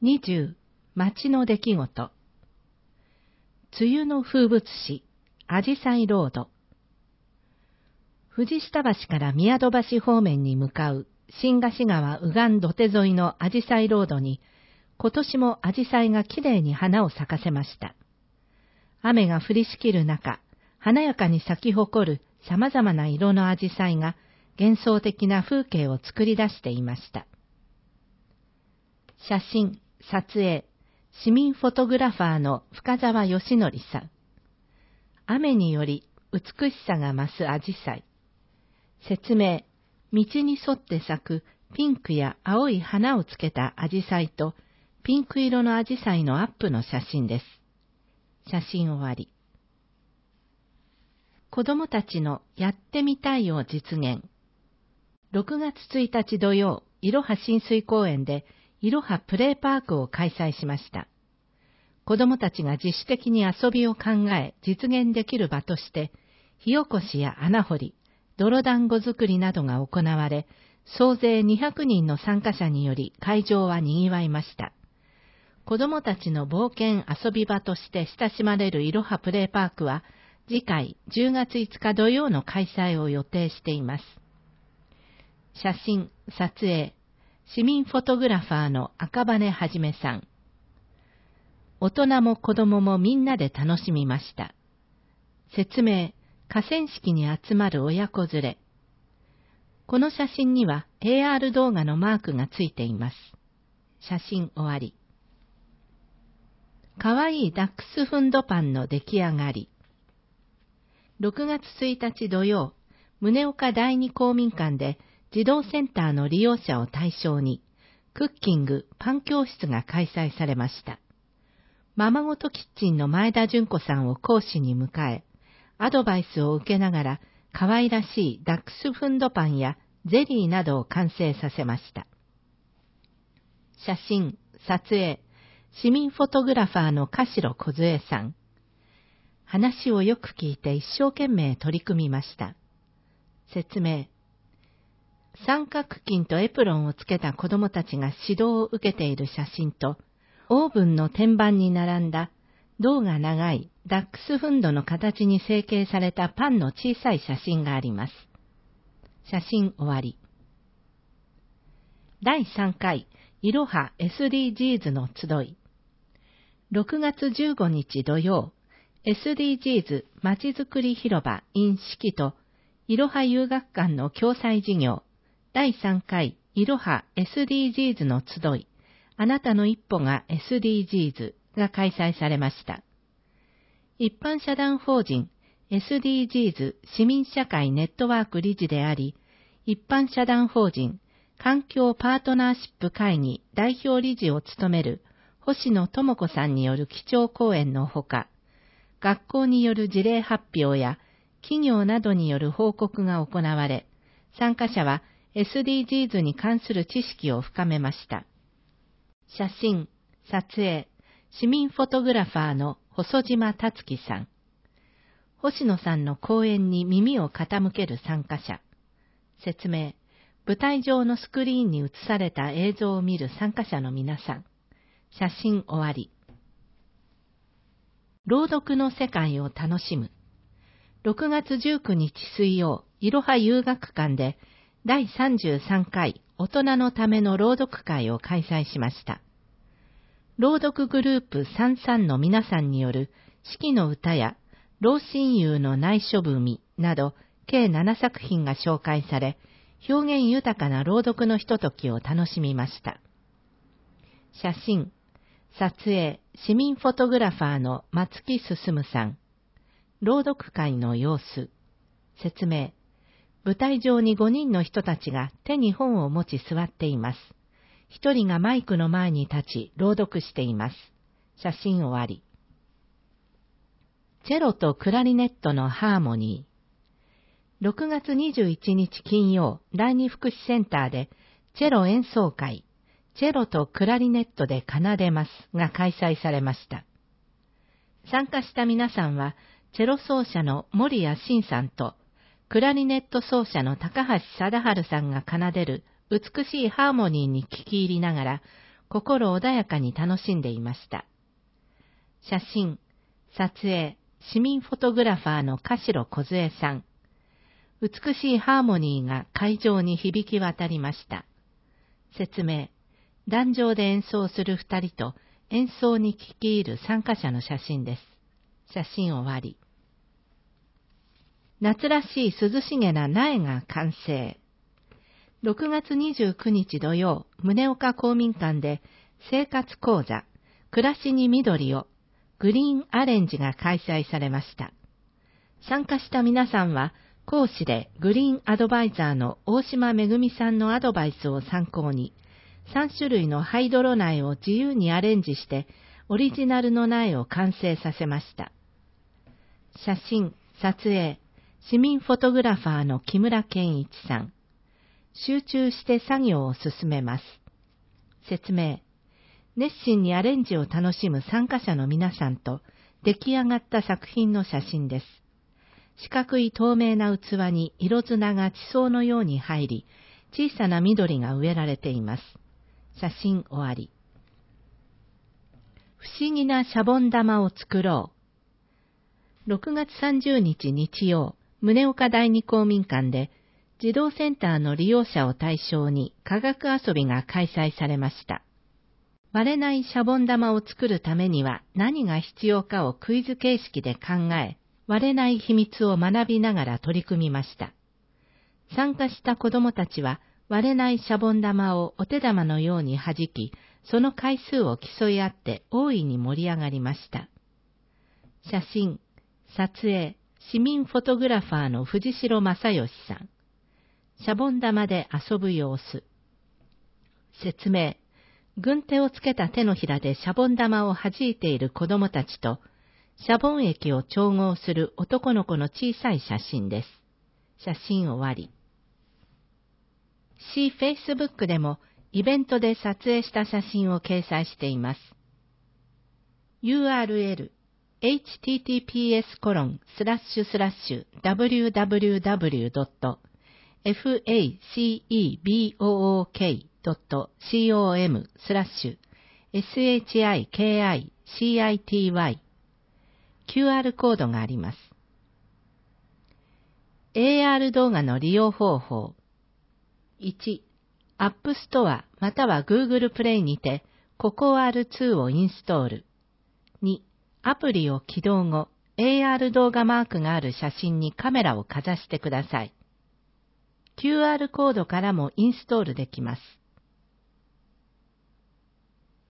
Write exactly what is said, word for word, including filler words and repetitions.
にじゅう、町の出来事。梅雨の風物詩、あじさいロード。藤下橋から宮戸橋方面に向かう新河岸川右岸土手沿いのあじさいロードに、今年もあじさいがきれいに花を咲かせました。雨が降りしきる中、華やかに咲き誇る様々な色のあじさいが幻想的な風景を作り出していました。写真、撮影、市民フォトグラファーの深澤義則さん。雨により美しさが増すあじさい。説明、道に沿って咲くピンクや青い花をつけたあじさいとピンク色のあじさいのアップの写真です。写真終わり。子供たちのやってみたいを実現。ろくがつついたち土曜、いろは親水公園でいろはプレイパークを開催しました。子供たちが自主的に遊びを考え実現できる場として、火起こしや穴掘り、泥団子作りなどが行われ、総勢にひゃくにんの参加者により会場は賑わいました。子供たちの冒険遊び場として親しまれるいろはプレイパークは、次回じゅうがついつか土曜の開催を予定しています。写真、撮影、市民フォトグラファーの赤羽はじめさん。大人も子供もみんなで楽しみました。説明、河川敷に集まる親子連れ。この写真には エーアール 動画のマークがついています。写真終わり。かわいいダックスフンドパンの出来上がり。ろくがつついたち土曜、宗岡第二公民館で児童センターの利用者を対象に、クッキング・パン教室が開催されました。ままごとキッチンの前田純子さんを講師に迎え、アドバイスを受けながら、可愛らしいダックスフンドパンやゼリーなどを完成させました。写真、撮影、市民フォトグラファーの柏梢さん。話をよく聞いて一生懸命取り組みました。説明。三角巾とエプロンをつけた子供たちが指導を受けている写真と、オーブンの天板に並んだ胴が長いダックスフンドの形に成形されたパンの小さい写真があります。写真終わり。だいさんかいいろは エスディージーズ の集い。ろくがつじゅうごにち土曜、エスディージーズ まちづくり広場 in 四季といろは遊学館の共催事業だいさんかいいろは エスディージーズ の集い、あなたの一歩が エスディージーズ が開催されました。一般社団法人 エスディージーズ 市民社会ネットワーク理事であり、一般社団法人環境パートナーシップ会議代表理事を務める星野智子さんによる基調講演のほか、学校による事例発表や企業などによる報告が行われ、参加者は エスディージーズ に関する知識を深めました。写真、撮影、市民フォトグラファーの細島達樹さん。星野さんの講演に耳を傾ける参加者。説明、舞台上のスクリーンに映された映像を見る参加者の皆さん。写真終わり。朗読の世界を楽しむ。ろくがつじゅうくにち水曜、いろは遊学館でだいさんじゅうさんかい大人のための朗読会を開催しました。朗読グループさんじゅうさんの皆さんによる四季の歌や老親友の内緒文など計ななさくひんが紹介され、表現豊かな朗読のひとときを楽しみました。写真、撮影、市民フォトグラファーの松木進さん。朗読会の様子。説明。舞台上にごにんの人たちが手に本を持ち座っています。一人がマイクの前に立ち朗読しています。写真終わり。チェロとクラリネットのハーモニー。ろくがつにじゅういちにち金曜、第二福祉センターでチェロ演奏会、チェロとクラリネットで奏でますが開催されました。参加した皆さんは、チェロ奏者の森谷慎さんと、クラリネット奏者の高橋貞治さんが奏でる美しいハーモニーに聞き入りながら、 心穏やかに楽しんでいました。写真、撮影、市民フォトグラファーの鹿代梢さん。美しいハーモニーが会場に響き渡りました。説明、壇上で演奏する二人と演奏に聞き入る参加者の写真です。写真終わり。夏らしい涼しげな苗が完成。ろくがつにじゅうくにち土曜、宗岡公民館で生活講座、暮らしに緑を、グリーンアレンジが開催されました。参加した皆さんは、講師でグリーンアドバイザーの大島めぐみさんのアドバイスを参考に、さんしゅるいのハイドロ苗を自由にアレンジして、オリジナルの苗を完成させました。写真、撮影、市民フォトグラファーの木村健一さん。集中して作業を進めます。説明。熱心にアレンジを楽しむ参加者の皆さんと出来上がった作品の写真です。四角い透明な器に色砂が地層のように入り、小さな緑が植えられています。写真終わり。不思議なシャボン玉を作ろう。ろくがつさんじゅうにち日曜、宗岡第二公民館で児童センターの利用者を対象に科学遊びが開催されました。割れないシャボン玉を作るためには何が必要かをクイズ形式で考え、割れない秘密を学びながら取り組みました。参加した子どもたちは割れないシャボン玉をお手玉のように弾き、その回数を競い合って大いに盛り上がりました。写真、撮影、市民フォトグラファーの藤代正義さん。シャボン玉で遊ぶ様子。説明。軍手をつけた手のひらでシャボン玉を弾いている子供たちと、シャボン液を調合する男の子の小さい写真です。写真終わり。C Facebook でもイベントで撮影した写真を掲載しています。ユーアールエル エイチティーティーピーエスコロンスラッシュスラッシュダブリューダブリューダブリュードットエフエーシーイービーオーオーケードットコムスラッシュエスエイチアイケーアイシーアイティーワイ キューアール コードがあります。エーアール 動画の利用方法。いち. App Store または Google Play にて ココアールツー をインストール。に. アプリを起動後、エーアール 動画マークがある写真にカメラをかざしてください。キューアール コードからもインストールできます。